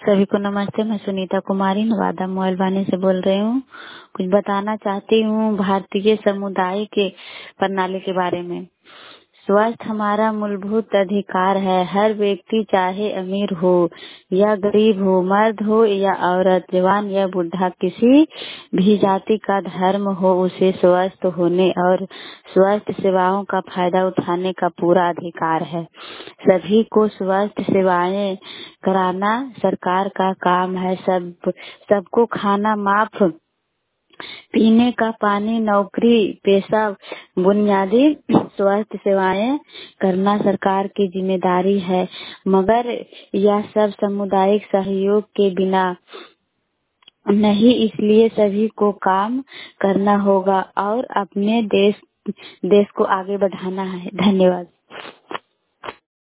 सभी को नमस्ते। मैं सुनीता कुमारी नवादा मोबाइल से बोल रही हूँ। कुछ बताना चाहती हूँ भारतीय समुदाय के प्रणाली के बारे में। स्वास्थ्य हमारा मूलभूत अधिकार है। हर व्यक्ति चाहे अमीर हो या गरीब हो, मर्द हो या औरत, जवान या बूढ़ा, किसी भी जाति का धर्म हो, उसे स्वस्थ होने और स्वास्थ्य सेवाओं का फायदा उठाने का पूरा अधिकार है। सभी को स्वास्थ्य सेवाएं कराना सरकार का काम है। सबको खाना माफ, पीने का पानी, नौकरी पेशा, बुनियादी स्वास्थ्य सेवाएं करना सरकार की जिम्मेदारी है। मगर यह सब सामुदायिक सहयोग के बिना नहीं, इसलिए सभी को काम करना होगा और अपने देश को आगे बढ़ाना है। धन्यवाद।